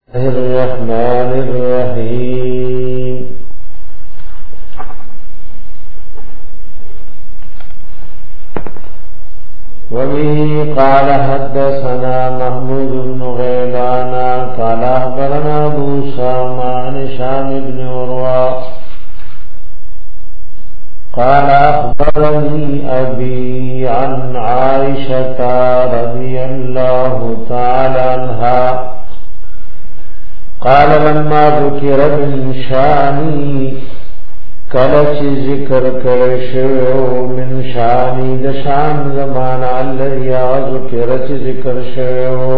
الرحمن الرحيم وبه قال حدثنا محمود بن غيلان قال أخبرنا أبو أسامة عن هشام بن عروة قال أخبرني أبي عن عائشة رضي الله تعالى عنها قال لما ذكر من شاني کلچ ذکر کرشو من شانی دشان زمان الذي ذکر ذکر شو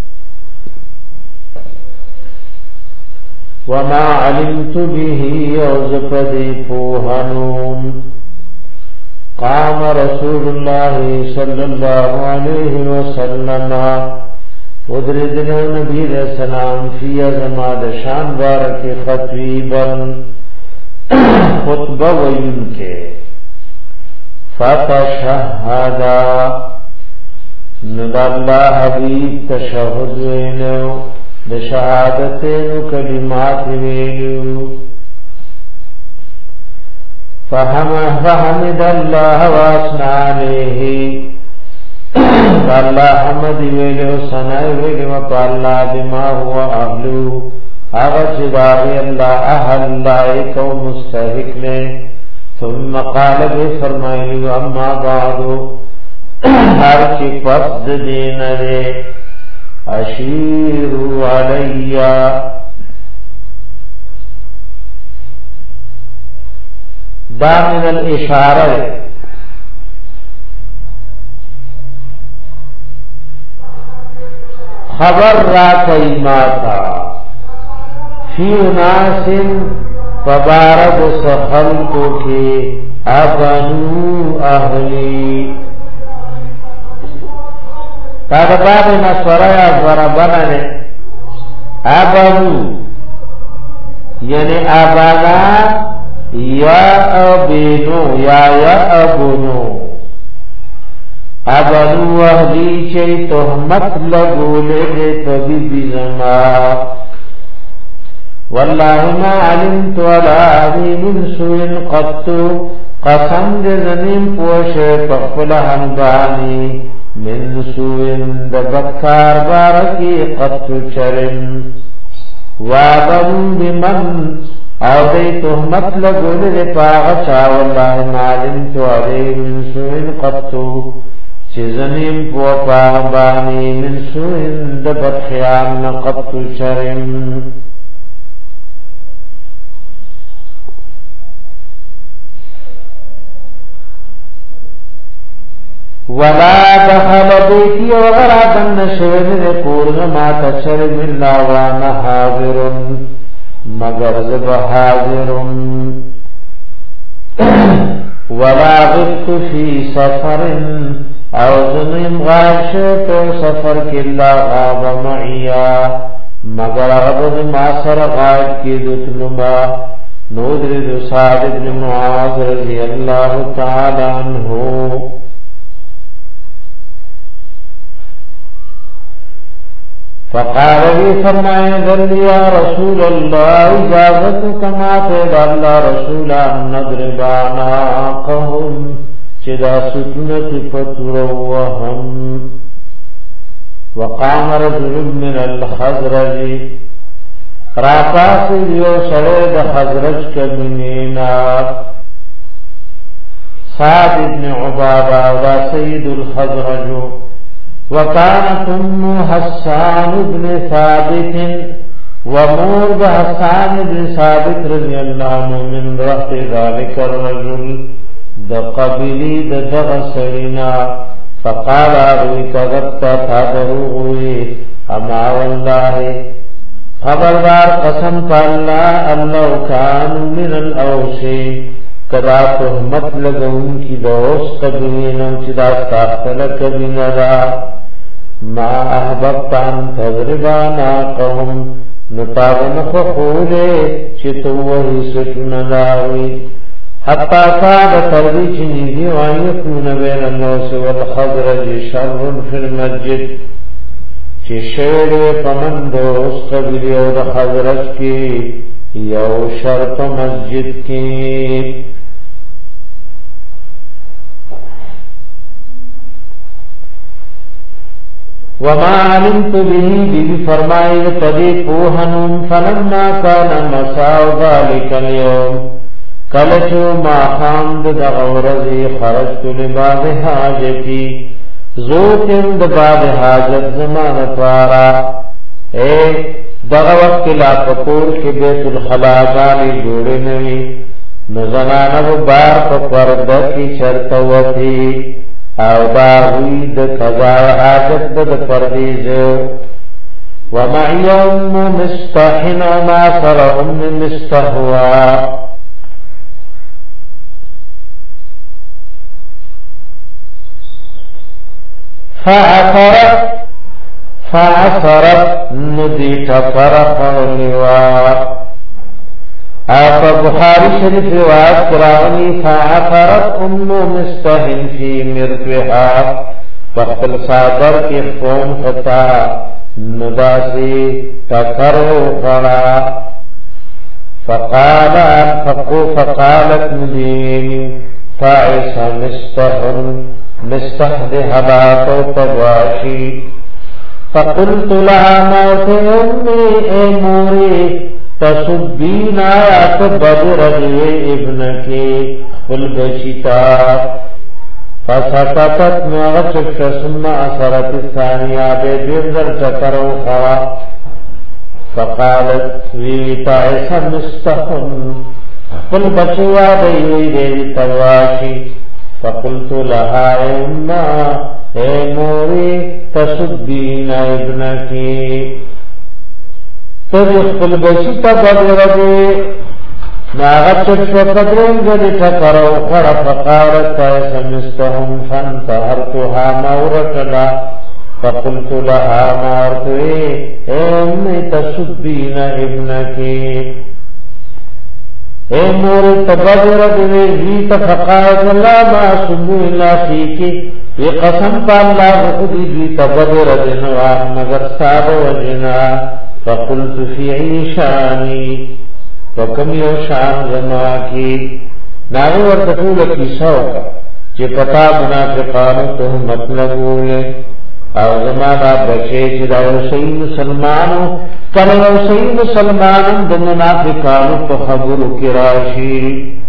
وما علمت به وزفدي فوهنوم قام رسول الله صلى الله عليه وسلم ودردنا نبی علیہ السلام فی ازماد شان بارک خطیبا خطبہ وین کے فتشہدا ندى اللہ حبیب تشہد وینو بشہادتین کلمات وینو فحمد اللہ واسنا علیہ اللہ حمد ویلو سنائی ویلو پاللہ بما ہوا اہلو اغچ باغی اللہ اہل لائکو مستحق نے ثم قال بے فرمائیو اما بعدو ہر چی پسد دین رے اشیرو علیہ دا من الاشارہ خبر را کئیماتا فی ناس فبارد سخلقو کے ابنو اہلی تادباب نسورایا ضربنا نے ابنو یعنی ابنا یا ابنو یا ابنو ابنو اہلی چی تحمت لگولے دے طبیب زما واللہ ما علمت ولا علی من سوء قط قسم دے زنیم پوشے تقفل حنبانی من سوء دبکار بارکی قط چرم وابنو بمن او دے تحمت لگولے دے پاغچا واللہ ما علمت علی من سوء قط چیزنیم پوپا بانی من سوئن دبت خیام نقبت شرم ولا دخل بیتی وغرابا نشوین رکورن ما تشرم اللہ وانا حاضرن مگر زب حاضرن ولا غبت فی سفرن او زنیم غاب شیطو سفر کی اللہ غاب معیا مگر غبت ما سر غاب کی دتلما نودر دو سعد بن معاذ رضی اللہ تعالی عنہ فقال لي فرمائے ذل یا رسول اللہ اجازتک ما فید اللہ رسول ان نضرب عناقهم چدا سکنت فتر وهم وقام رجل من الخزرج راپاس دیو سڑید خزرج کبنینا سعد بن عبادہ و سید الخزرج وكانت ام حسان بن ثابت ومور حسان بن ثابت رضي الله عنه من رحت ذلك الرجل دقبلی دغسرنا فقال ابوی کذبت تدروغوی اما والله خبردار قسم پاللہ اللہ کان من الاوسی کدا تحمت لگون کی دوست قبیلینو چدا تاختل کبیندا ما احببت ان تضربانا قوم نتاغن خخولے چتوہی سکنناوی حتی صاد تردی چنیدی وان یکون بین الناس والخضرج شر فی المسجد چې شعر پمندوس قبلی او د حضرت کی یو شرط مسجد کی وما علمت به بی فرمائے تدی پوہنم فلما کان مساو ذالک اليوم کلچو ما خامد دغورزی خرجت لباب حاجتی زوتم دباب حاجت زمان پارا اے دغه وخت لا پکور کې بیت الخلا باندې جوړې نوي نزنانو بار په پرده کې شرط وتی او دا وی د قضا حاجت د پردیزو ومعيوم مستحن ما فرهم مستهوا فعثرت ندیت فرق ولوا آپ بخاری شریف روایت کراونی فعثرت مستحن فی مرتوها فقل صادر کی قوم خطا نداسی تکرو خڑا فقالت ندین فعث مستحد حبات و تباشی فقلت لها موت امی اے موری تصبین آیات بدر دیوی ابن کی خل بشیتا فسقطت مغشق ثم اثرت الثانیہ بے دیوزر چکرو خوا فقالت ویتا ایسا مستحن خل بچوا دیوی دیوی تباشی فقلت لها اما اے موری تصبین ابنکی تدخل بشیتا بدردی ناغتت فقدرنگل تکرو خر فقارت ایسمستهم فانتهرتها مورکلا فقلت لها مارتوی اے امی تصبین ابنکی اے موری تبدردی ویت فقارت اللہ ما سنو اللہ فیکی یہ قسم پا اللہ خودی ویت تبدردی نوان مگر ساب وجنا فقلت فی عیشانی وکم یو شان زما کی ناغی ورطفول کی سوکا چی پتا منافقانو تهمت لگولے او زما دا بچے چی دا وسئی مسلمانو کل وسئی مسلمانو دا منافقانو پا خبرو کی راشی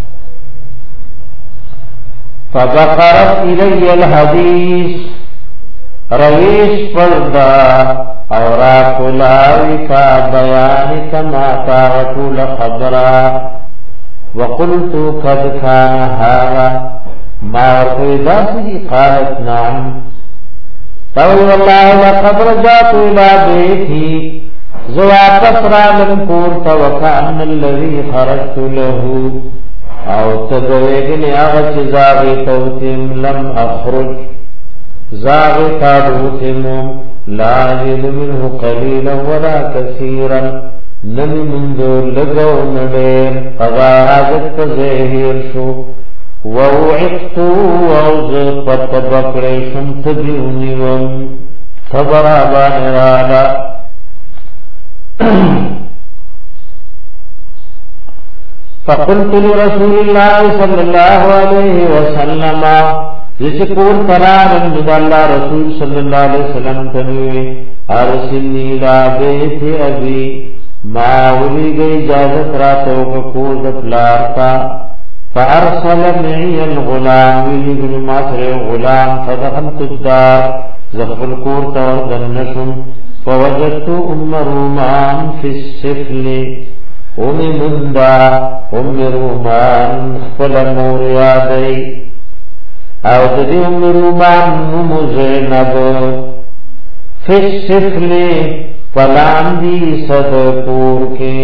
فبقرت الی الحدیث رویش پردا اور کلاوی کا بیان کما تاغتول خبرا وقلت قد کان هذا ما ورقیدا سی قالت نعم تقول اللہ لقد رجعت الى بیتی زوات اسرالن کورتا وکان الذي خرجت له او تدویگنی اغچ زاغی توتیم لم اخرج زاغی تادوتیم لا اجد منه قليلا ولا كثيرا نن منذ لغو ندير قضا حاجت زهير شو ووعقت ووز فتبقرشم تبيوني وم صبر آبان رانا فقلت لرسول الله صلى الله عليه وسلم ذکر قرار من اللہ رسول صلی اللہ علیہ وسلم تنوی ارسلنی لا بیت ابی ماولی گئی اجازت راتو کود پلارتا فارسل معی الغلام ولی بن ماسر غلام فدخلت الدار زخل کورتا وردنشم فوجدت ام رومان فی السفل ام مندا ام رومان خفل موریادی او ددی ام رومان نمو زینب فی السفل فلاندی صدقور کے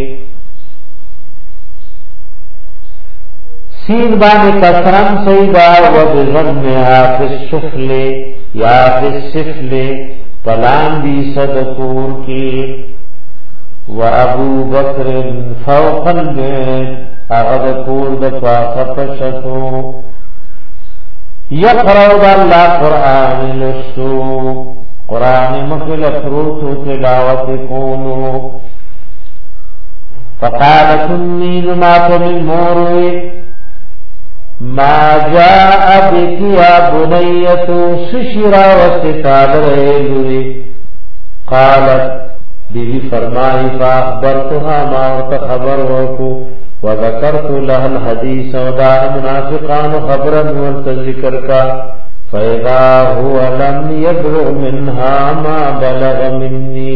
سین بانی کسرم سیدہ و بزنها فی السفل یا فی السفل فلاندی صدقور کے و ابو بکر فوق البیت اغدقور دفاق پشتو یقرأ اللہ قرآن لسو قرآن مخل پروت تلاوت کونو فقالت امی نمات من موروی ما جاء بك يا بنية سشرا وستال رئیلوی قالت بیوی فرمائی فاخبرتها ما ورت خبر ورکو وذکرت لها الحدیث ودار منافقان خبرا ورت ذکر کا فإذا هو لم يبلغ منها ما بلغ مني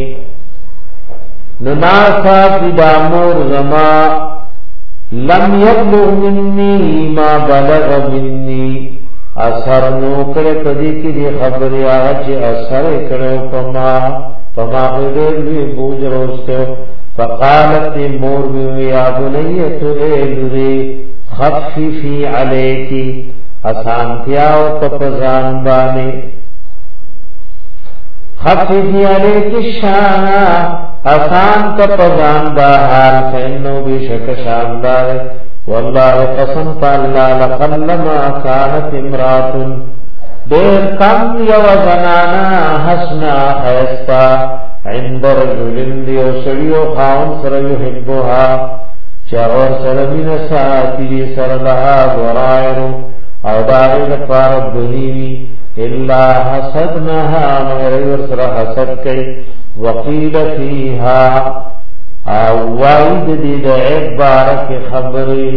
نناسا بدامور زما لم يبلغ مني ما بلغ مني اثر نو کړه پدې کې دی خبري هغه چې اثر کړو پما دې بوج روسته فقالت مور يا بنية ايلري خففي عليك اسانتیا او تپزان باندې خففي عليك الشان آسان تپزان با حال فإنه بشک شاندار والله قسم فالله لقلما كانت امرات دیر کم یو زنانا حسنا خیستا عند رجل دیو سڑیو خاون سر یحبوها چاور سرمین ساتیری سر لها ورائرو او داغی دفارت دنیوی الا حسدنها مغیر سر حسد کئی وقیل فیها او وعید دی دعیب بارک خبری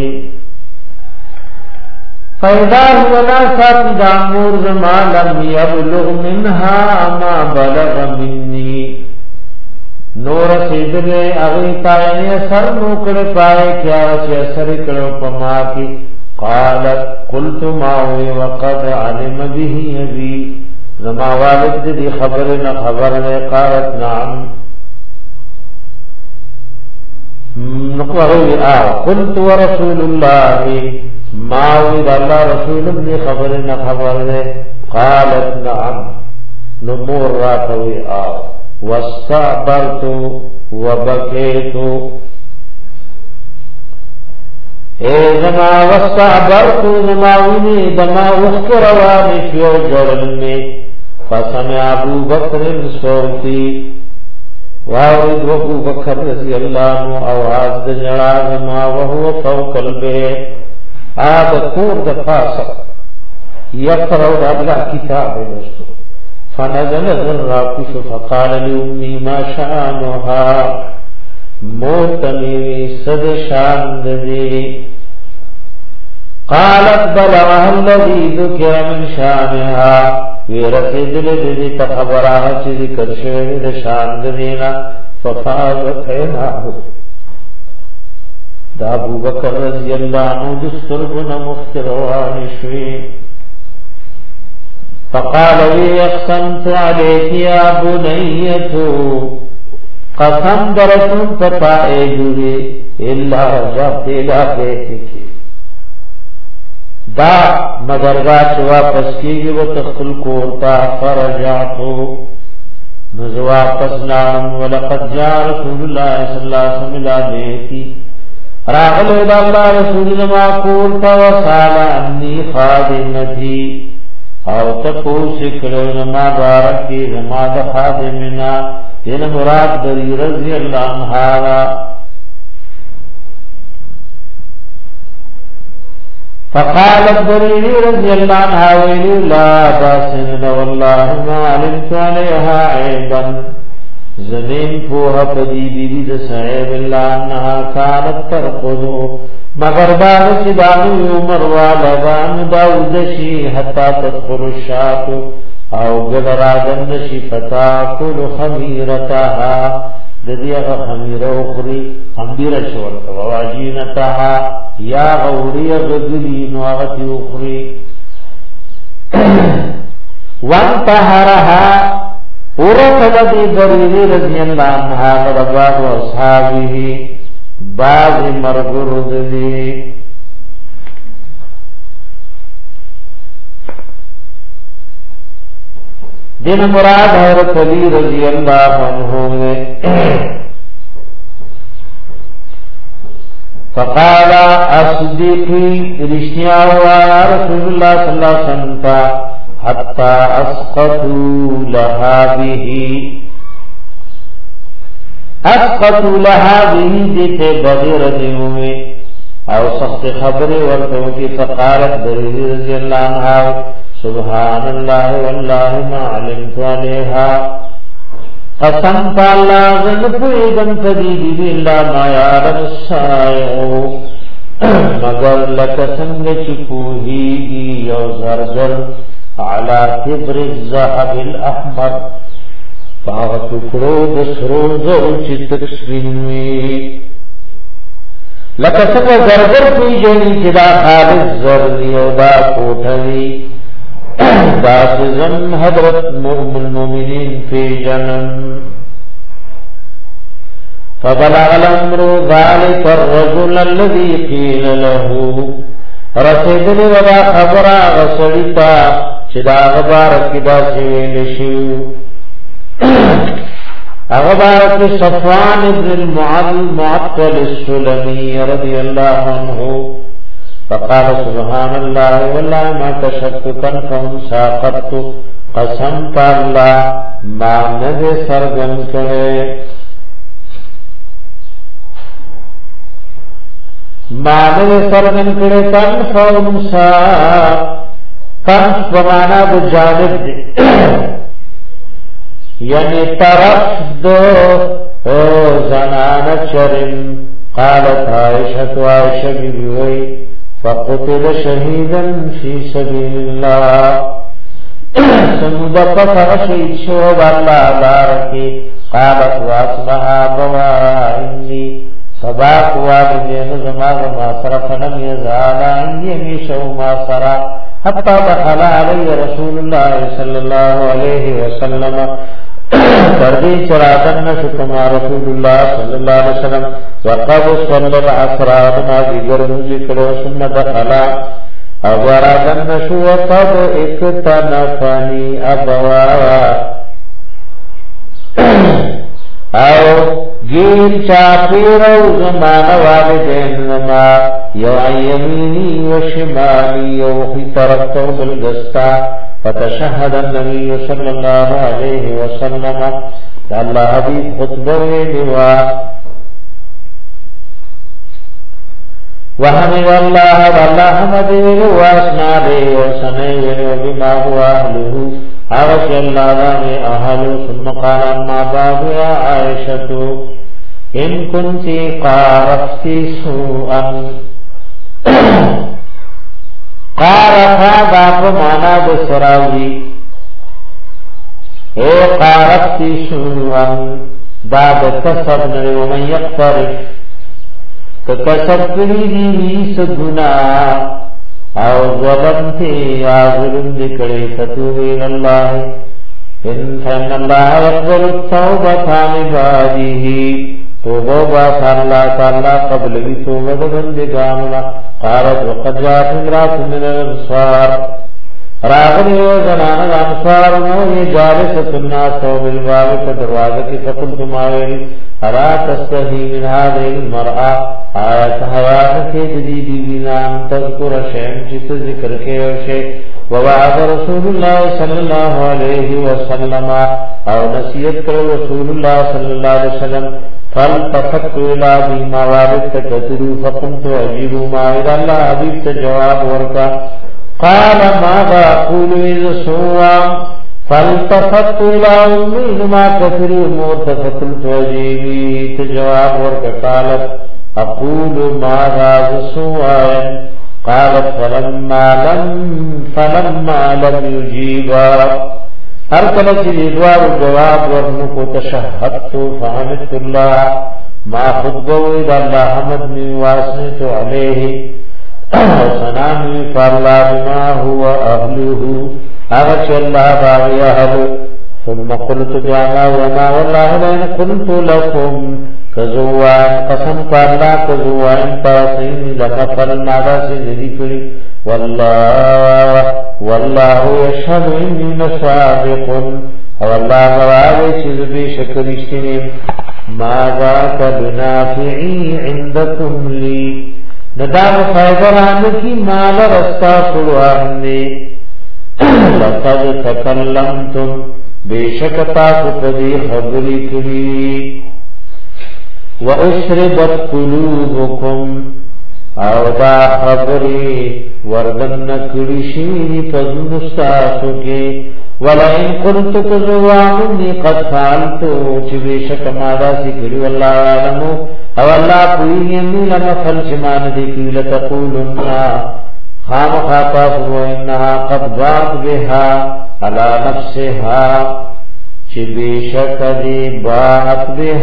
فَإِذَا هُوَ نَاسَتْ دَامُورْ مَا لَمْ يَبْلُغْ مِنْهَا مَا بَلَغَ مِنِّي نور سیدل اغی تاینی اثر نوکڑ پائے کیا وچی اثر کرو پما کی قالت قلت ماوی وقد علم به ابی زما والد دی خبر نہ خبر نے قالت نعم نقوی قلت ورسول اللہ ماوی اللہ رسول ابن خبر نہ خبر نے قالت نعم نمور راتوی واستعبرت وبكيت اے زما واستعبرت زماونی دما وخروان شو جړل می فسمع ابو بکر صوتي واورد ابو بکر رضی اللہ عنہ आवाज د جړا زما وهو فوق البيت آب کور د پاسه یقرأ الله کتاب لستو فنزل الراقش فقال لأمي ما شأنها موتني صد شان دي قالت بلغها الذي ذكر من شانها ورسد لذي تخبرها چه ذكر شوه شان دینا ففاظت عيناه دا ابو بکر رضی اللہ عنہ دسترگنا مفتروان شوی فقال لي اقسمت عليك يا بنية قسم درسن فتائجوری الا رجعت الى بیتك دا مدرگاہ چه واپس کیگی و تخل کورتا فرجعتو نزو واپس لانم ولقد جاء رسول الله صلی اللہ علیہ وسلم الى بیتی راغل الى اللہ رسول ما کورتا وسال انی خادمتی او تپوس کړو ما بارکی زما د خادمنا ان مراد دری رضی الله عنها فقالت دری رضی الله عنها ویلی لا باسن والله ما علمت عليها عيبا زمین پوها پدی بیبی د صحیب اللہ انها كانت ترقدو مگر باغ چې باغ عمر والدان داود شي حتا تدخل الشاط او غدرادن شي فتا كل خميرتها د دې خميره اخري خميره شو واجينتها یا غوري غدلي نوغتي اخري وانتهرها ورقد دي بريري رضي الله عنها ورضاه واصحابه باز مرغرد دی دین مراد حضرت علی رضی اللہ عنہ فقال اصدقی رشتیا ہوا رسول اللہ صلی اللہ علیہ وسلم حتى اسقطوا لها به دته بغیر دیومه او سخت خبر ورته کی فقالت رضی الله عنها سبحان الله والله ما علمت عليها قسم الله زن پویدم تدیدی بالله ما یارم سایو مگر لکسنگ چپوهیگی یو زرزر علا کبر الزحب الاحمر فاغتکرو دسرو زر چی تکسوینوی لکسنگ زرزر پوی جنی چدا خالص زرنی و دا کوٹوی داسزن حضرت المؤمنین فی جنم فبلغ الامر ذلك الرجل الذي قيل له رسول ولا خبر غسلتا چدا غبارك دا سویل شو غبارك صفوان بن المعطل السلمي رضي الله عنه فقال سبحان الله والله ما تشككا فهم ساقطت قسم الله ما نذ سرگن کرے مانو سرگن کرے تن فهم تن فمانا بجانب دے یعنی طرف دو زنان چرم قالت عائشة عائشة بیوئی فقتل شهيدا في سبيل الله سمود فتح شهيد شهد الله باركي قالت واصبح بوا إني صباق والدين زماغ ما صرف لم يزال عندي ميشه ما صرف حتى دخل علي رسول الله صلى الله عليه وسلم تردی چراتن شکما رسول الله صلی اللہ علیہ وسلم وقد صلى العصر ما دیگر ذکر ثم دخل ابرادن شو وقد اكتنفني ابوا او گیر چاپیر او زمان والدین ما یو یمینی و شمالی یو خی طرف و بلگستا فتشهد النبي صلى الله عليه وسلم الله حبيب خطبه لوا وحمد الله والله حمده واسنا به وسنه بما هو اهله عرش الله اهله ثم قال اما بعد يا عائشة ان كنت قارفت سوءا قارفا باپ مانا بسراوی اے قارفتی شنوان باب کسب نوی ومن یقترف کسب کری ویس گنا او ظلمتی آظلم دکڑی فتوبین اللہ فإن الله يقبل التوبة عن عباده توبہ باسان اللہ تعالی قبل بھی توبہ بندگاننا قالت وقد جاءت امرأة من الانصار راغلی و زنان الانصار نوی جالست الناس بالباب فدروازہ کی فقلت ماویل الا تستحی من هذه المرأة آیت حیات کے جدیدی بینام تذکر شیم جت ذکر کے وشے ووعد رسول الله صلی اللہ علیہ وسلم او نصیحت کر رسول اللہ صلی اللہ علیہ وسلم فالتفت الى بما وارد تكتروا فقمت اجيب ما الى الله حبيب تجواب ورکا قال ماذا اقول اذا سوا فالتفت الى امي ما كثروا مرتفقت اجيبي تجواب ورکا قالت اقول ماذا سوا قالت فلما لم يجيبا هر کله چې دوار جواب ورنکو تشهدت فحمدت الله ما خطبه د الله حمد می واسنت عليه وسلام فالله بما هو اهله هغه چې الله باغی اهل ثم قلت جانا وما والله لئن قلت لكم كزوان قسم الله كزوان تاسين لكفر ماذا سيدي کړي والله يشهد اني لصادق والله غواوي چې به شکر شتني ما ذاك بنافعي عندكم لي ندام فائدہ رانه کی مال رستا سوانه لقد تکلمتم بیشک تاسو پدی خبری کری واشربت قلوبکم او دا خبری وردن کری شیری پدنستاسو کی ولئن قلت كذوامني قد فعلتو چې بشک ما دا ذکر والله علمو او الله کوي لما فلجمان دي کی لتقولن خام خاطا وانها قد باءت بها على نفسها چې بشک دي باءت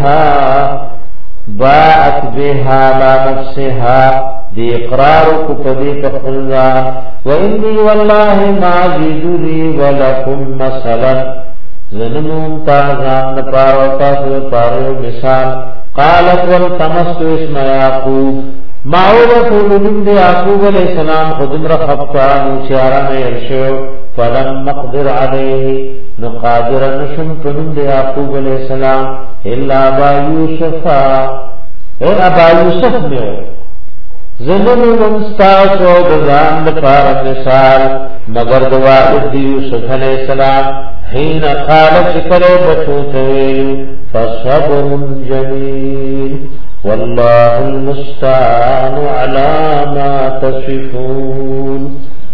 بها على نفسها دی اقرار کو پدی تخلا و انی والله ما جدلی ولکم مثلا زنمون تازان پارو تاسو پارو مثال قالت والتمست اسم یعقوب معوذ من یعقوب علیہ السلام خدم رخبتان شعرا یرشو فلم نقدر علیه نقادر نشم من یعقوب علیہ السلام الا ابا یوسف ابا یوسف میں زمن منستاسو دزان دپار مثال مگر دوائد دی یوسف علیہ السلام حین قال چکر بچو تویل فصبر جمیل والله المستعان على ما تصفون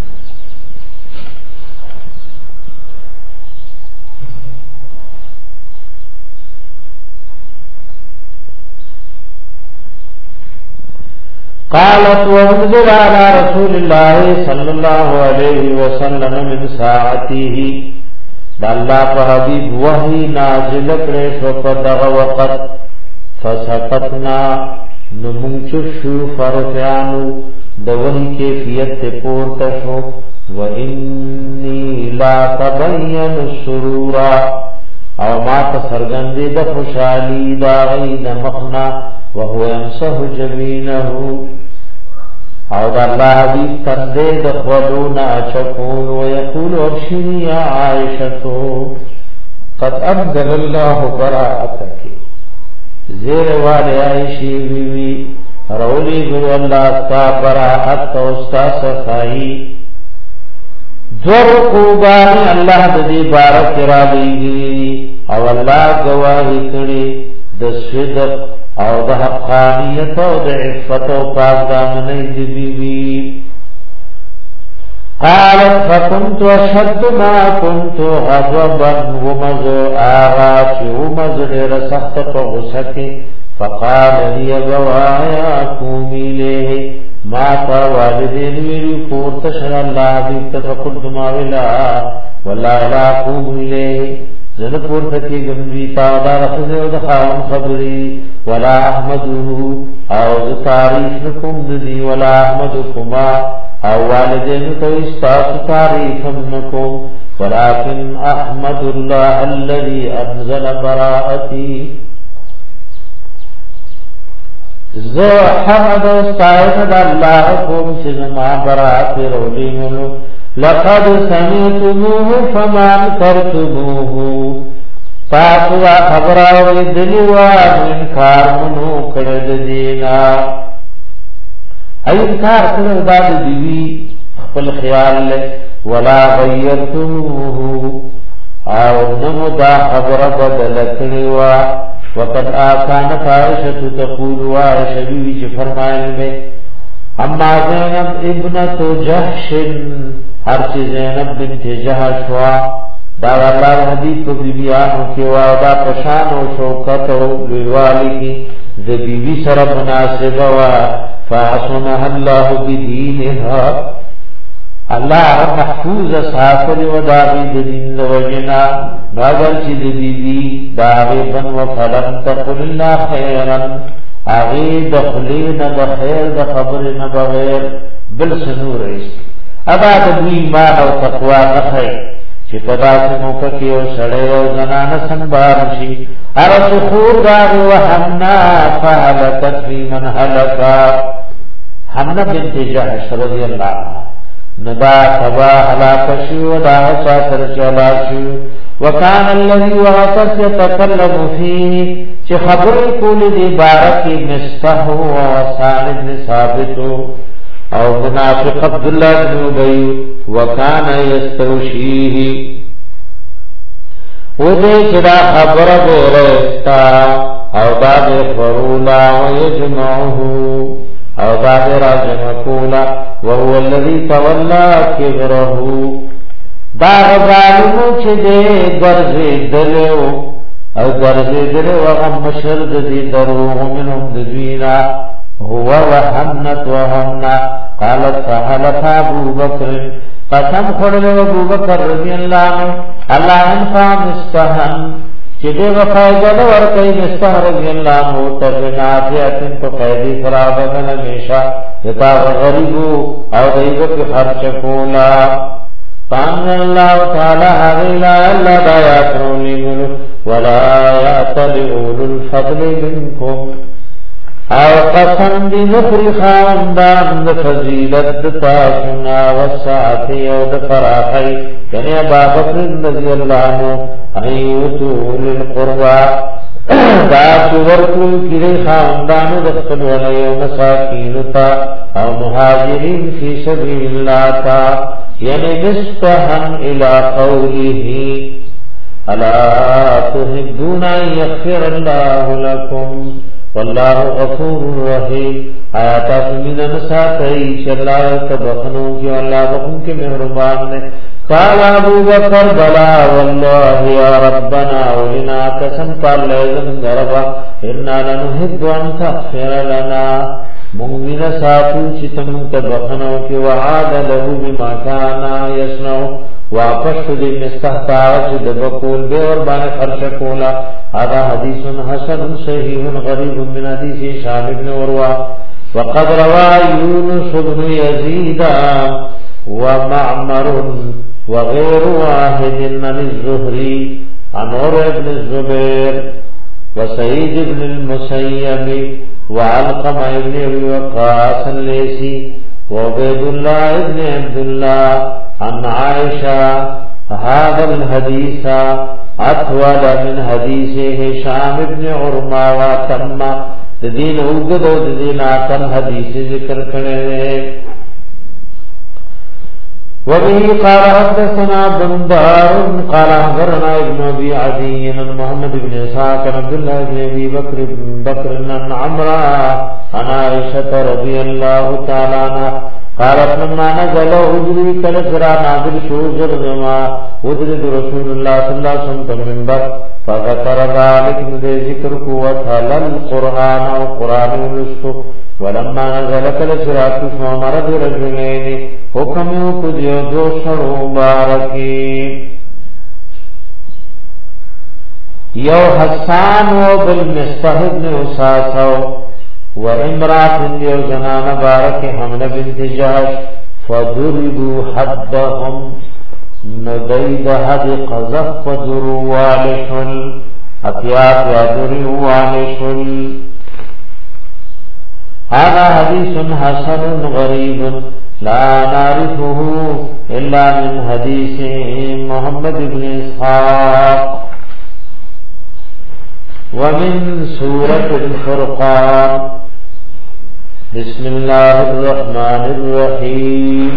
قالت وانظر على رسول الله صلى الله عليه وسلم من ساعته الله حبيب وحي نازل کړي شو په دغه وخت فسقطنا نمونچو فرفعانو د وحي کیفیت پورته شو واني لا تبين السرور او ما تسرګندې د خوشالي دا غي د مخنا وهو يمسح جبينه او دا الله حبيب تندې د خلونا چکون ويقول ابشري يا عائشة قد أبدل الله براءتك زیر والے عائشی بیوی رولی گو اللہ تا براءت و استا صفائی دور قوبانی اللہ دی بارک را دیگی او اللہ گواہی کری د صدق او د حقانیت او د عفت او پاک دامنی دی بیوی قالت فكنت اشد ما كنت غضبا ومزو آغا چه ومزو دیر سخت پا غسکی فقال لي بوایا قومی لیه ما تا والدین ویری پورتشن اللہ بیبت فقلت ماولا والله لا قومی لیه زن پورتکی گموی تاودا رخزه و دخاون خبری ولا احمدوه او تعریف نکم ددی ولا احمدکما او والدین تو استاس تعریفم نکم ولكن احمد الله الذي انزل براءتي زو حمد استعید الله کوم چې ما براءت رولینو لقد سمعتموه فما انكرتموه تاسو خبر او دلیوا انکار منو کړه دینا انکار کړه د دیوی خپل خیال له ولا غیرتموه او نمو دا خبر بدل کړي وا وقد آکان عائشہ تقول عائشہ بیوی چې فرمایله میں اما زینب ابنت جحش ہر چی زینب بنت جحش وا دا اللہ حدیث کو بیانو کې وا دا پشان او شوکت او لوالی کی د بیوی سره مناسبه وا فاصنها الله بدینها الله محفوظ ساتل و داوی د دین وجنا باغل چې د بیبي داوی بن و فلم تقل الله خيرا اغي دخلین د خیر د خبر نه بغیر بل سنور است ابا د ایمان او تقوا نه چې په داسې موقع کې او سړی او زنانه سنبار شي ارس خور دار وحنا فهلكت في من هلكا حمنا بنت جحش رضی الله عنها ندا تبا هلاك شو دا ساتر چلا شو وكان الذي وغطس يتكلم فيه چې خبر کول دي بارک مستح او سالم ثابت او منافق عبد الله بن ابي وكان يستوشيه ودې چدا خبره ورستا او بعد فرولا ويجمعه او بعد راجم کولا وهو الذي تولى كبره دا غالمو چې دې ګرځي دلو او ګرځي دلو هغه مشر دې دروغ منهم دجینا هو وحنت وهمنا قالت فحلف ابو بكر قسم خورل ابو بکر رضی اللہ عنہ اللہ انفا مستحن چی دے غفایدل ورکی مستح رضی اللہ عنہ تبنافیتن تو قیدی خرابتن ہمیشہ یتا غریبو او دیبت خرچ کولا فانزل اللہ تعالی حضیلا اللہ دایاتون لمنو ولا یعتل اولو الفضل منکم او قسم دی نخری خاندان دا فضیلت تاسنا وسعتی او دا فراحی یعنی ابا بکر رضی اللہ عنہ ایوتو للقربا دا سورکو کلی خاندان دخل ولی و مساکینتا او مہاجرین فی سبیل اللہ تا یعنی مستحن الى قوله الا تحبون ان یغفر اللہ لکم والله غفور رحیم آیات من نساتی چلا تبخنو کی اللہ بخن کے مہربان نے قال ابو بکر بلا والله یا ربنا ولنا قسم قال لازم دربا انا لنحب ان تغفر لنا مؤمن ساتو چتم تبخنو کی وعاد له بما كان يصنع واپس دې مستحقاق د بقول به اور باندې خرچ کولا هذا حديث حسن صحيح غريب من حديث شام بن عروه وقد روى يونس بن يزيد ومعمر وغير واحد من الزهري عن عروه بن الزبير وسعيد بن المسيب وعلقمة بن ابي وقاص الليثي وعبيد الله بن عبد الله عن عائشة هذا الحديث اطول من حديث هشام بن عروة وتم دین اوغد او دین اتم حدیث ذکر کړي وبه قال حدثنا بندار قال اخبرنا ابن ابي عدي عن محمد بن اسحاق عن عبد الله بن ابي بكر عن عمرو عن عائشة رضي الله تعالى عنها قالت لما نزل حجري كالسرا نازل شو زرما حجرت رسول الله صلى الله عليه وسلم منبر فذكر ذلك من ذكر قوة القرآن او قرآن ولستو ولما نزل كالسرا فامر برجلين حكم قديو دوشر مباركي يو حسان وبالمستهد نوساسو وامرات يو زنان بارك حمل بنت جهش فضربوا حدهم نديد حد قذف فضروا والشل اتيات وضروا والشل هذا حديث حسن غريب لا نعرفه إلا من حديث محمد بن إسحاق ومن سورة الفرقان بسم الله الرحمن الرحيم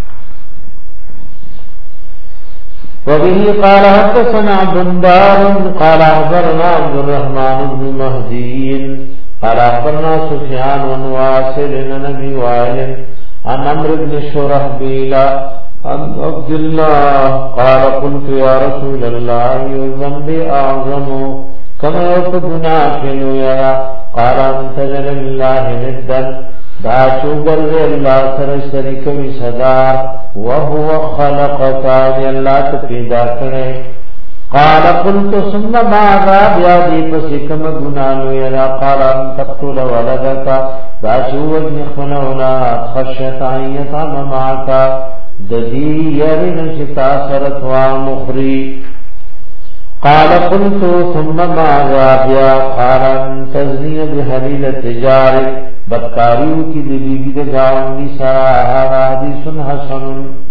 وبه قال حدثنا بندار قال أخبرنا عبد الرحمن بن مهدي قال أخبرنا سفيان بن واصل عن أبي وائل عن عمرو بن شرحبيل عن عبد الله قال قلت يا رسول الله الذنب أعظم كما يفقنا كنو يا قال أنت جل الله ندا دا چوبر الله سر شریک وی صدار وهو خلقك الله تپیدا کړي قال قلت ثم ماذا بیا دې پس کوم ګناو یا قال ان تقتل ولدك دا چوج نخنونا خشیت ایت معك ددی يرن شتا سرت وا مخري قال قلت ثم ماذا بیا قال ان تزني بحليل التجار بدکاریو کی دی بی دی گاونی سرا حدیث حسن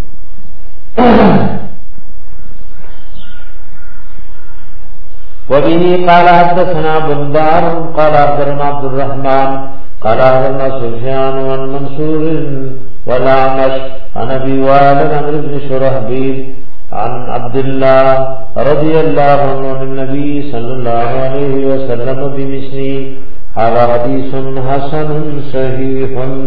وبه قال حدثنا بندار قال أخبرنا عبد الرحمن قال أخبرنا سفيان عن منصور والأعمش عن أبي وائل عمرو بن شرحبيل عن عبد الله رضي الله عنه عن النبي صلى الله عليه وسلم بمثله. هذا حديث حسن صحيح.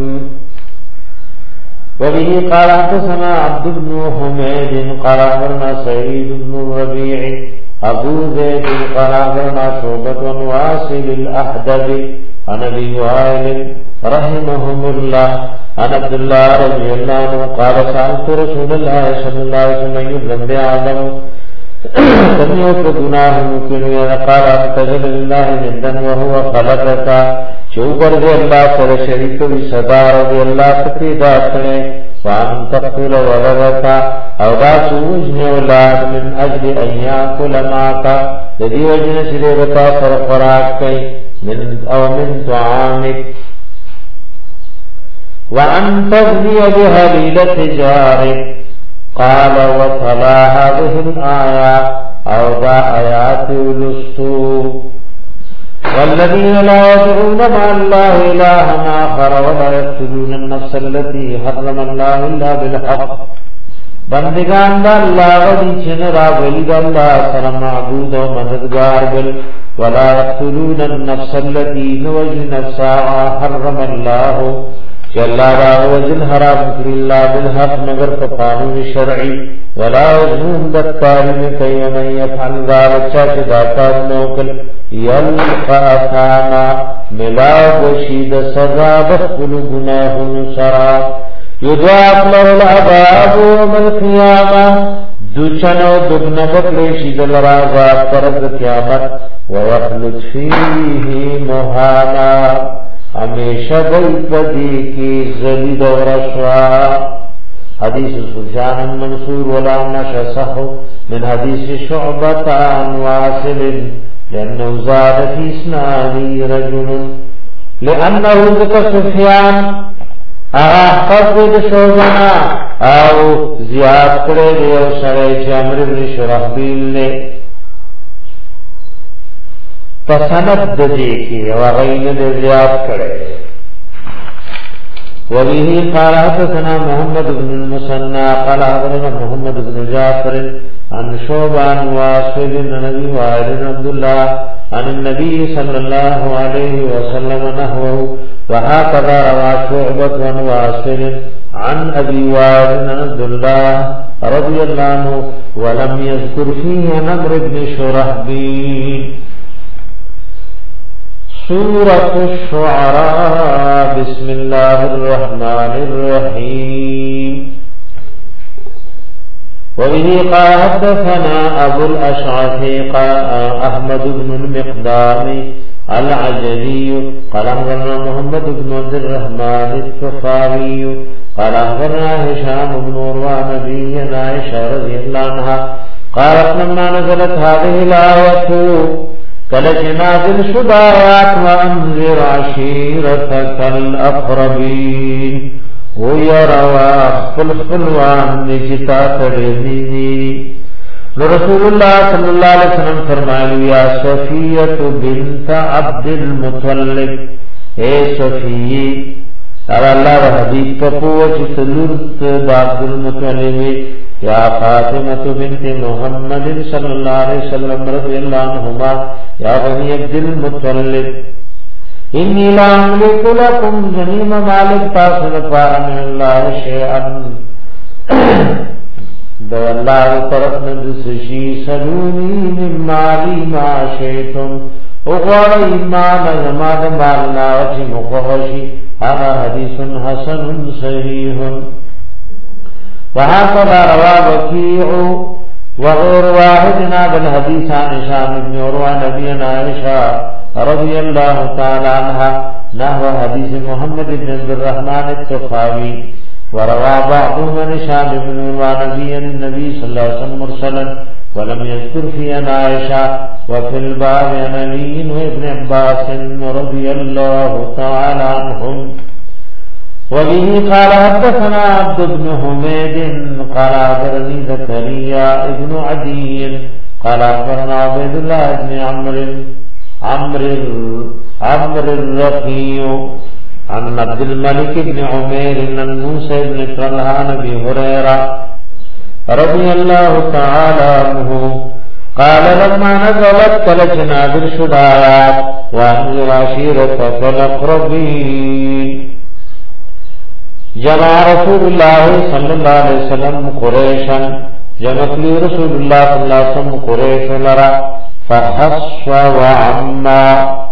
وبه قال حدثنا عبد بن حميد قال أخبرنا سعيد بن الربيع أبو زيد قال أخبرنا شعبة واصل الأحدب عن أبي وائل رحمهم الله عن عبد الله رضي الله عنه قال سألت رسول الله صلى الله عليه وسلم أي الذنب أعظم سمعت گناہ ممکن قال أتجد لله ندا وهو خلقك چوبر دے اللہ سر شریک وی صدار دے اللہ پیدا کرے وان تقتل ولدك او دا سوجن اولاد من اجل ان ياكل معك الذي وجن شریرتا سر خوراک کئی من او من طعامك وان تغني بهليلة جارك. قال وتلا هذه الآية او دا آيات ولستو والذين لا يدعون مع الله إلها آخر ولا يقتلون النفس التي حرم الله إلا بالحق. بندگان دا اللہ غدی چنرا ولید اللہ سر معبود و مددگار بل ولا يقتلون النفس التي نوجه نفسا حرم الله اللہ را وجل حرام کر اللہ بالحق مگر قانون شرعی ولا يظلم بالطالب كي من يفعل ذلك شاكدا نوكل يلقى أثاما ملا وشيد سزا بخل گناه سرا يضاعف له العذاب يوم القيامة دوچنو دگن بکلیشید العذاب فرد قیامت ويخلد فيه مهانا ہمیشہ بل پدی کی زلید و رسوا. حدیث سفیان منصور ولا نشصح من حدیث شعبة عن واصل لأنه زاد في اسناده رجل لأنه ذكر سفیان احفظ شعبنا او زیاد کرے دیو سرائچ عمرو بن شرحبیل نے پسند دیکھی وغیر نے زیاد کرے. وبه قال حدثنا محمد بن المثنى قال أخبرنا محمد بن جعفر عن شعبان واصل النبي وائل عبد الله عن النبي صلى الله عليه وسلم نحوه وهكذا روى شعبة عن واصل عن أبي وائل عبد الله رضي الله عنه ولم يذكر فيه عمرو بن شرحبيل. سورة الشعراء بسم الله الرحمن الرحيم. وبه قال حدثنا أبو الأشعث أحمد بن المقدام العجلي قال أخبرنا محمد بن عبد الرحمن الثقافي قال أخبرنا هشام بن عروة نبي عائشة رضي الله عنها قالت لما نزلت هذه الآية کلچ نازل شد آیات وانذر عشیرتک الاقربین ویروا خلوان نجتا تڑنی. رسول اللہ صلی اللہ علیہ وسلم فرمائے یا صفیت بنت عبد المطلب اے صفیی اور اللہ و حبیب پپوچ تلورت عبد المطلب یا فاطمة بنت محمد صلی اللہ علیہ وسلم رضی اللہ عنہما یا بنی عبد المطلب انی لا املک لکم جنیم مالک تاثر فارم اللہ شیئن دو اللہ طرف ندسشی سلونی من مالی ما شیطم اقوار ایمان زمان مالنا وچی مقوشی هذا حدیث حسن صحیح. وهكذا روى وكيع وغير واحدنا بالحديث عن هشام بن عروة نبي عائشة رضي الله تعالى عنها نحو حديث محمد بن عبد الرحمن الثقافي. وروى بعضهم عن هشام بن عروة نبي النبي صلى الله عليه وسلم مرسلا ولم يذكر في عن عائشة. وفي الباب عن علي وابن عباس رضي الله تعالى عنهم. وبه قال حدثنا عبد بن حميد قال أخبرني زكريا ابن عدي قال أخبرنا عبيد الله بن عمرو الرقي عن عبد الملك بن عمير عن موسى بن طلحة عن ابي هريرة رضي الله تعالى عنه قال لما نزلت تلجنا بالشدايات وانذر عشيرتك الاقربين جمع رسول الله صلى الله عليه وسلم قريشا جمع رسول الله صلى الله عليه وسلم قريش لرا فحص وعما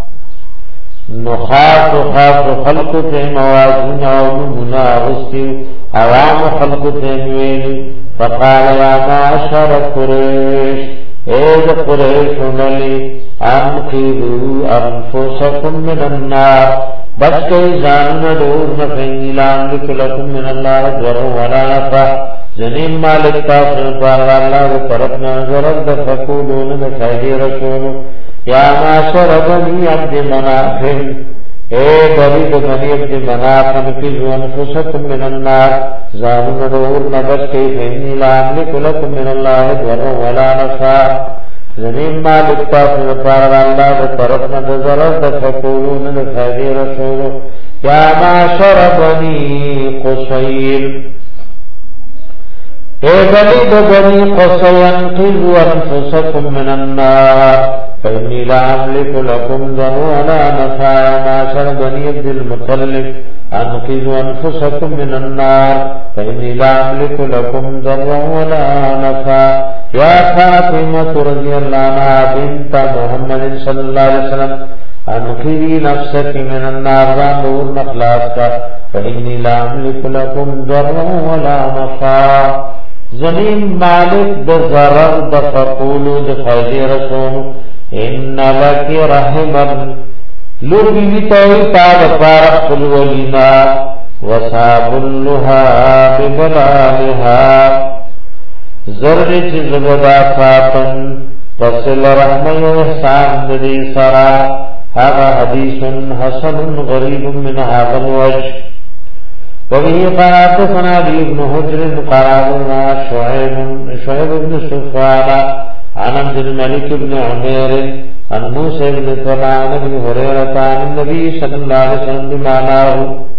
نخاف خلق ته موازن او مناغستی عوام خلق ته ویل فقال يا معشر قريش اذ قريش ملي انقذوا انفسكم من النار بس کئی زاننا دور نفعی لانلک لکم من اللہ دور ولا نفع زنیم مالک تاثر پاہر اللہ و طرفنا ضرر دفقولون دفعی رسول یا معاشر بنی عبد منافن اے بلی بنی عبد منافن کزو انفسکم من النار زاننا دور نبس کئی فعی لانلک لکم من اللہ دور ولا نفع زمین مالک تاثر پاہر اللہ و طرفنا ضرر دفقولون دفعی رسول یا معاشر بنی قصیر اے بنی قصی انقذوا انفسکم من النار فإني لا أملك لكم ضرا ولا نفعا يا معشر بني عبد المطلب أنقذوا أنفسكم من النار فإني لا أملك لكم ضرا ولا نفعا يا فاطمة رضي الله عنها بنت محمد صلى الله عليه وسلم أنقذي نفسك من النار نور نخلاصك فإني لا أملك لكم ضرا ولا نفعا زمین مالک د ضرر د فقولو د فیض رسول ان لکی رحمن لور بیوی توی تاب پارق الولینا وصاب اللها ببلالها زرد چیز بدا ساتن فصل رحمن و احسان دی سرا هذا حدیث حسن غریب من هذا الوجه وبه قال حدثنا علي بن حجر قال حدثنا شعيب بن صفوان عن عبد الملك بن عمير عن موسى بن طلحة عن ابي هريرة عن النبي صلى الله عليه وسلم بمعناه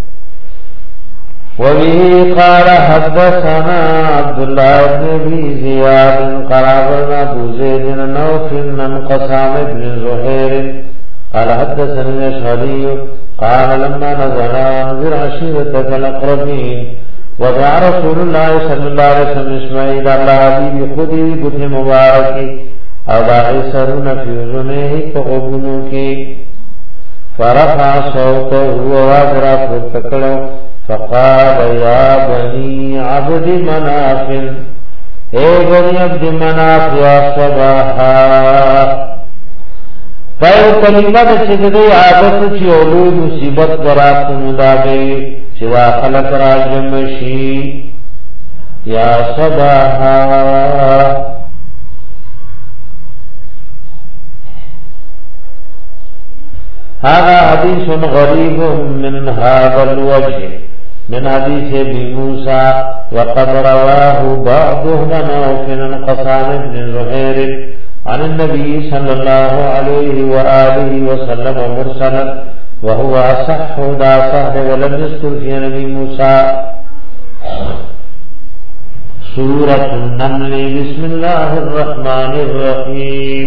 وبه قال حدثنا عبد الله بن ابي زياد قال حدثنا ابو زيد بن نوف عن قسام بن زهير قال حدثنا الاشعري قال لما نزل انذر عشيرتك الاقربين ودعا رسول الله صلى الله عليه وسلم اسماعيل الله حبيب خذي بث مبارك او داعي سرون في اذنه فغبنك فرفع صوته وواجرا فتكله فقال يا بني عبد مناف اے بني عبد مناف يا صباحا پایو کلمه د چې د عادت چې اولو مصیبت درات مداوي چې وا خلق راجم شي یا صباحا هذا حديث غريب من هذا الوجه من حديث ابي موسى وقد رواه بعضهم عن قسام بن زهير عن النبي صلى الله عليه وآله وسلم مرسلا وهو أصح دا صحب ولم يذكر في نبي موسى سورة النمل بسم الله الرحمن الرحيم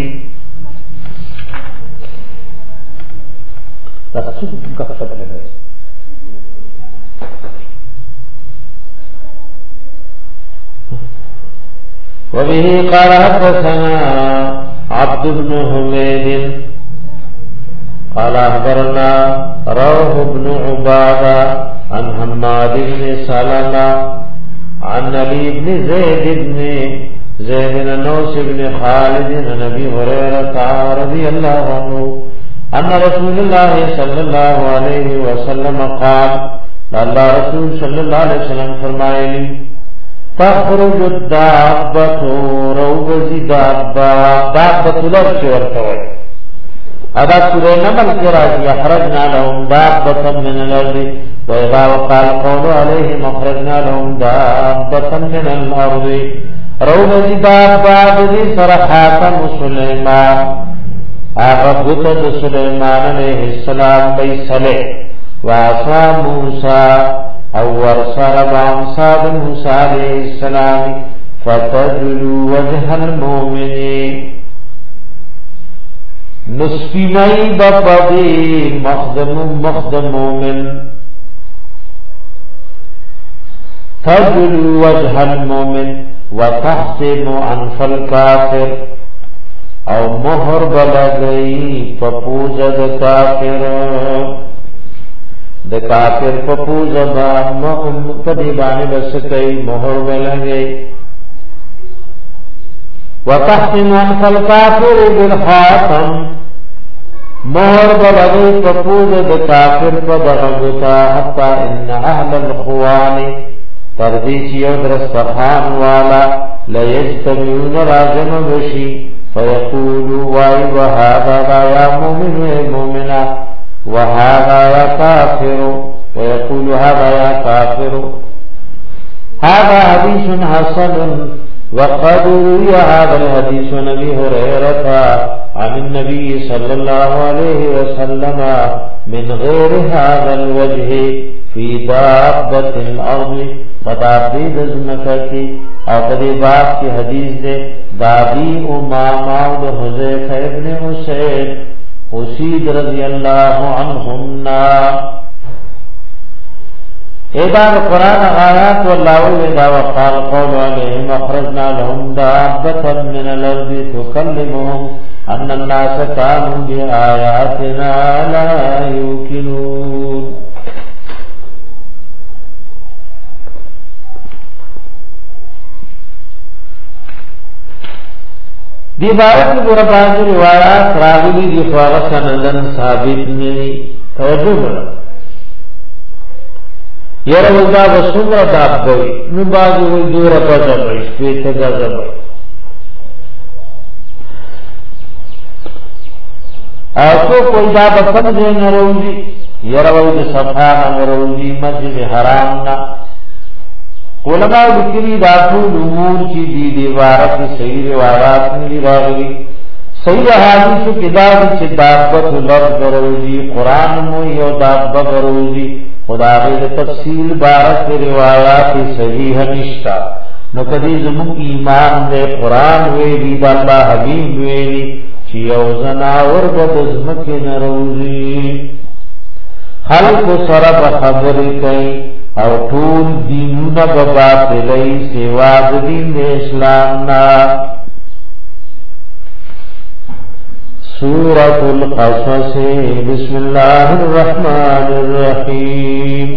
وبه قال حدثنا عبد بن حميد قال اخبرنا روح بن عبادة عن حماد بن سلمة عن علي بن زيد بن نوس بن خالد عن ابي هريرة رضي الله عنه ان رسول الله صلى الله عليه وسلم قال الله رسول صلى الله عليه وسلم فرمائے تخرج الدابة روبز دابة لرش ورطوي هذا سورة نمل كراج يخرجنا لهم دابة من الأرض وإذا وقال قول عليهم اخرجنا لهم دابة من الأرض روبز دابة ذي صرحات سليمان آغبت سليمان عليه السلام بيسله وعصا موسى او ورسر بامصاد موسى علیہ السلام فتدلو وجه المؤمنین نسپینائی بپدی مخدم مومن تدلو وجه المؤمن وتحتم انف الكافر او مہر بلگئی پپوزہ د کافر پپوزہ با پدی بانے بس کئی مہر بلگئی وتحتم انف الكافر بالخاتم مہر بلگئی پپوزہ د کافر پدغتا حتی ان اهل الخوان تردیچ یو درستخان والا لیجتمیون راجم بشی فیقولو وائی وهذا یا مومن و مومنا وهذا یا کافر ویقولو هذا یا کافر هذا حدیث حسن وقد روی هذا الحدیث نبی حریرتا عن النبی صلی اللہ علیہ وسلم من غیر هذا الوجه فی دابت الارض فتابی دزمکتی او قدی باب کی حدیث دے دادی اماما و حضیف ابن حسین حسید رضی اللہ عنہمنا ایدان قرآن آیات واللہ ویدہ وقال قول علیہم اخرجنا لهم دابتا من الارض تکلمهم ان الناس كانوا بآیاتنا لا یوکنون دی بارت برباز روایات راغلی دی خواغ سندن ثابت نی توجہ برا یروزا بسمر داب گئی نبازی ہوئی دور پزا بئی شپیت گزا بئی آسو کوئی دا بسم دین روزی یروز صفحان روزی مسجد حرام نا علماء ذکری داخل امور کی دیوارت صحیح روایات میں راغلی صحیح حدیث کتاب سے دابت لفظ بروزی قرآن میں یو دابت بروزی خدا غیر تفصیل بارت روایات صحیح نشتا نو کدی زمون ایمان دے قرآن ویلی دا اللہ حبیب ویلی چی یو زناور بدزمک نروزی خلق سرب خبر کئی او ټول دینونه باطلای سوا د دین اسلام نا سورۃ القصص بسم الله الرحمن الرحیم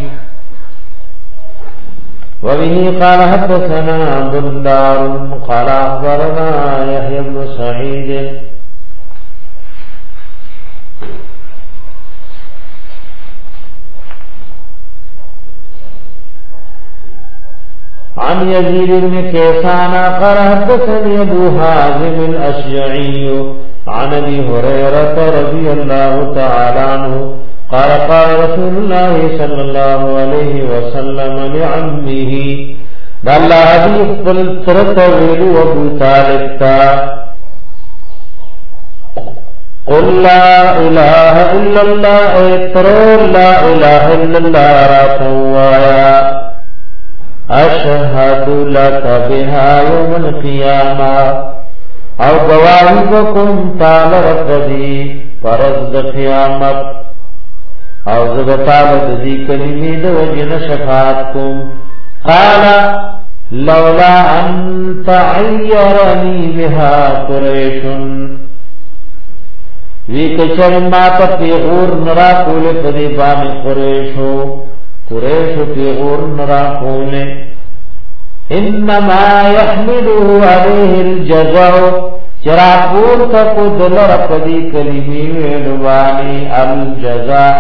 وبه قال حدثنا بندار قال اخبرنا يحيى بن سعيد عن يزيد بن كيسان قال حدثني ابو حازم الاشجعي عن ابي هريره رضي الله تعالى عنه قال قال رسول الله صلى الله عليه وسلم لعمه الله حديث قلت ابو طالب قل لا اله الا الله اتروا لا اله الا الله راتوایا اشهد لك بها يوم القيامه او گواہی بکم تعالی رقدی فرض قیامت او زبطال دی کلمی دو جن شفاعت کم قال لولا ان تعیرنی بها قریشن وی کچر ما پیغور نرا کول پدی بان قریشو پیغور نرا کول انما يحمله عليه الجزاء چراپور تکو دلر پدی کلمی ویلوانی الجزاء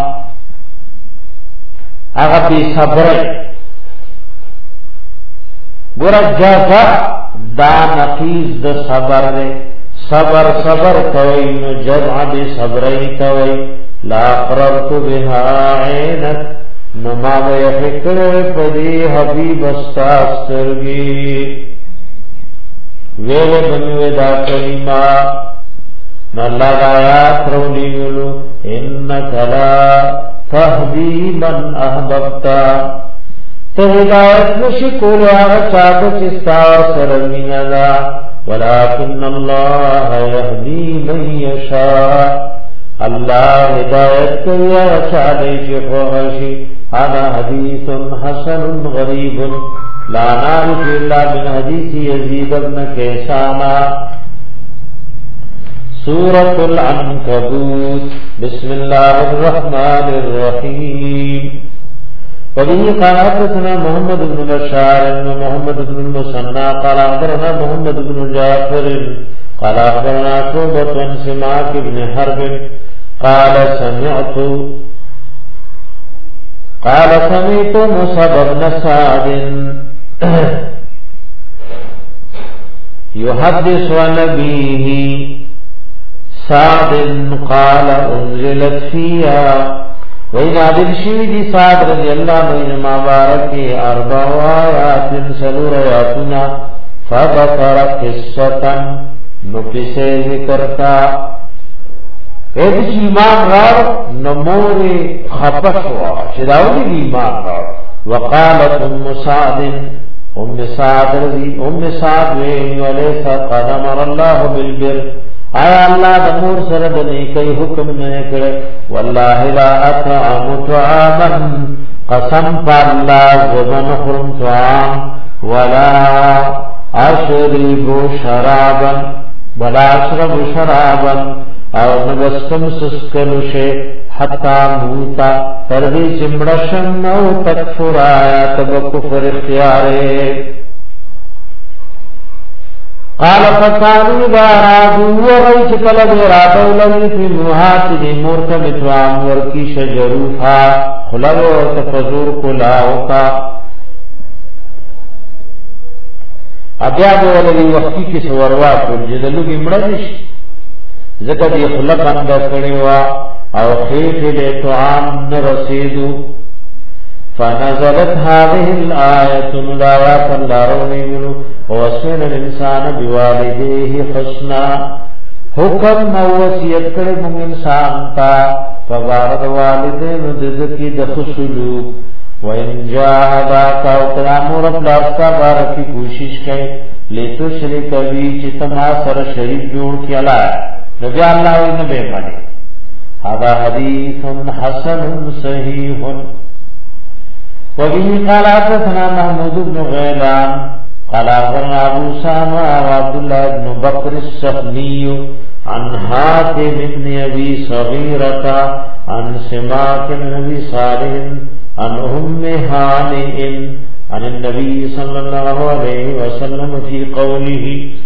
اغا بی صبر گورا جزاء دا نقیز دا صبر دے صبر توئی نو جزع بی صبری توئی لا قررت بها عینت نما بے فکر پدی حبیب استاسترگی ویلے بنوے دا کلمہ ناللہ آیات رولی گلو انکا لا تهدی من احببتا تو ہدایت نشکول آغا چاہتا چستا سرمین دا ولكن اللہ یهدی من یشاء اللہ ہدایت کیا چاہتے چخوشی هذا حدیث حسن غریب لا نعرف الا من حدیث یزید بن کیسانا سورة العنكبوت بسم الله الرحمن الرحيم وبه قال حدثنا محمد بن بشار ومحمد بن المثنى قال أخبرنا محمد بن جعفر قال أخبرنا شعبة عن سماك بن حرب قال سمعت مصعب بن سعد يحدث عن أبيه سعد قال انزلت فيها وإن عدل شويد سعد رضي الله عنه ما بارك 4 آيات سلور آياتنا فذكر قصة نفس ذكرتا ایدش ایمان راو نمور خفشوا شداولی ایمان راو وقالت ام سعد ویلی ولیس قد امر الله بالبر آیا اللہ دمور سرد نیکی حکم نکڑے واللہ لا اطعم طعاما قسم پا اللہ زبن خرم طعام ولا اشرب شرابا او نبستم سسکلو شے حتی موتا تردی چمڑشن او تکفر آیات بکفر اختیارے قال فكانوا بارادوا وغيث كلب راتوا لهم في محاصد مرتبط ورکی شجروفا خلب وتفزور کلاوکا ابیاد ولدی وقتی کی سوروات جدلو کی مړدش زکه دی خلق اندر کړي او خیف له طعام نرسیدو فنزلت هذه الآية الآيات اللاروني ووصينا الإنسان بوالديه حسنا حکم وصیت کړي موږ انسان ته فبارد والدین دذکی دخسلو وإن جاهداك او تامر بلاستا بارکی کوشش کړي لیتو شریک وی چې تما سره شریک جوړ کړه نبی الله یې نه باندې هذا حدیث حسن صحیح وبه قال حدثنا محمود بن غيلان قال أخبرنا أبو سامة وعبد الله بن بكر السخني عن حاتم بن أبي صغيرة عن سماك بن أبي صالح عن أم هانئ عن النبي صلى الله عليه وسلم في قوله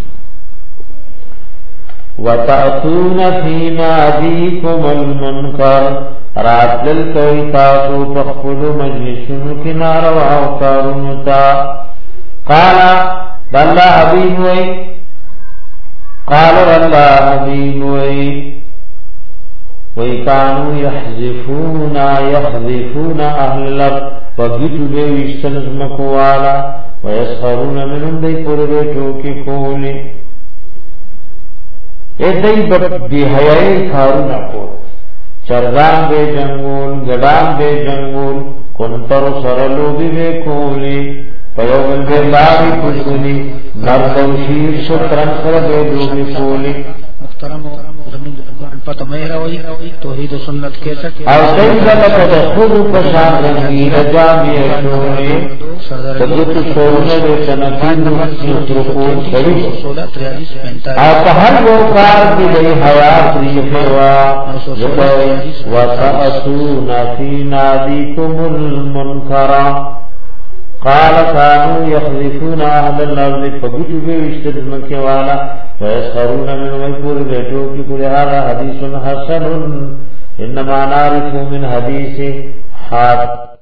وتأتون في ناديكم المنكر راتل کوي تاسو په خپل مجلسونو کې ناروا او کارونو ته قال الله حبيب وي كانوا يحذفون اهل الارض وجدوا به يشتنز مكوالا ويسخرون منهم دي پرو کې کولی ایدای بی حیائی کارونه کو چرگان بے جنگول گدان بے جنگول کنتر سرلو بے کولی پیوگل بے لاری کشنی نردو شیر شترن سر بے دوبی کولی محترم زمین دلمان پتہ مہروی توحید و سنت کیسٹ او سیدلک دخود پشان رنگی رجامی اشوری تدت شورنے بے تنقین نسرکون شریف او پہر وکار کی بے حیات ریفوا وَتَأْتُونَ فِي نَادِيكُمُ الْمُنْكَرَ قال كانوا يحذفون أهل الأرض فبجوا بيشتد مكوالا ويسخرون من ويقول بيتوك لكل هذا حديث حسن إنما نعرف من حديث حاتم